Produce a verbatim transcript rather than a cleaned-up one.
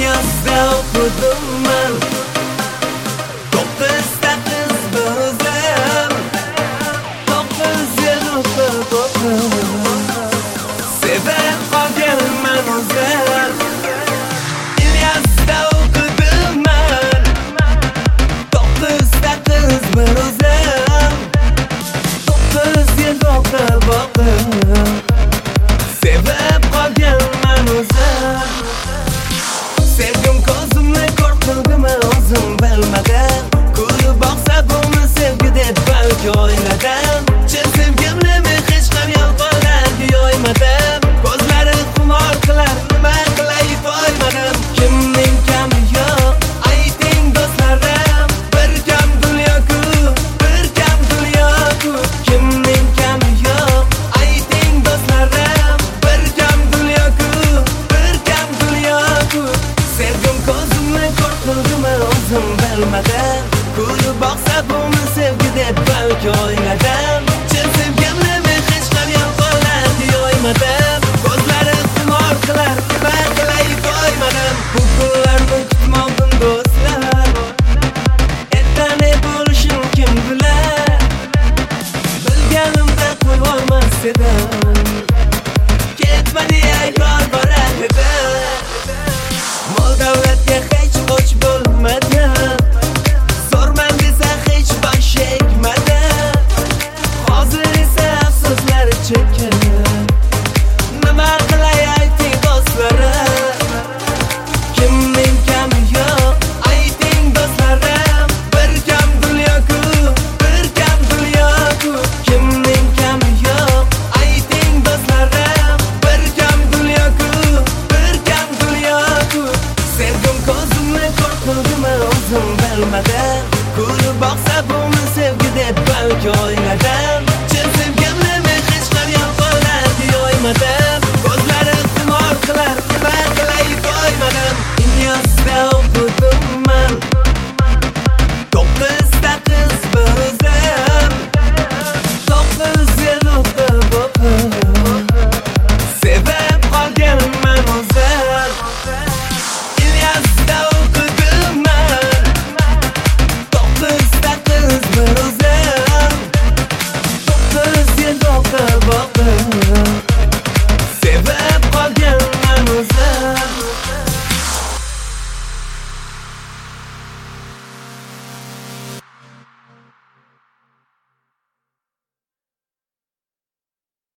İlyosda o'qidim men to'qqizta qiz bir o'zim to'qqiz yil o'qib o'qib sevib qolganman o'zim İlyosda o'qidim men to'qqizta qiz bir o'zim to'qqiz yil o'qib o'qib sevib qolganman o'zim Sevgim ko'zimni ko'r qildimi o'zim bilmadim Kulib boqsa buni sevgi deb balki o'yladim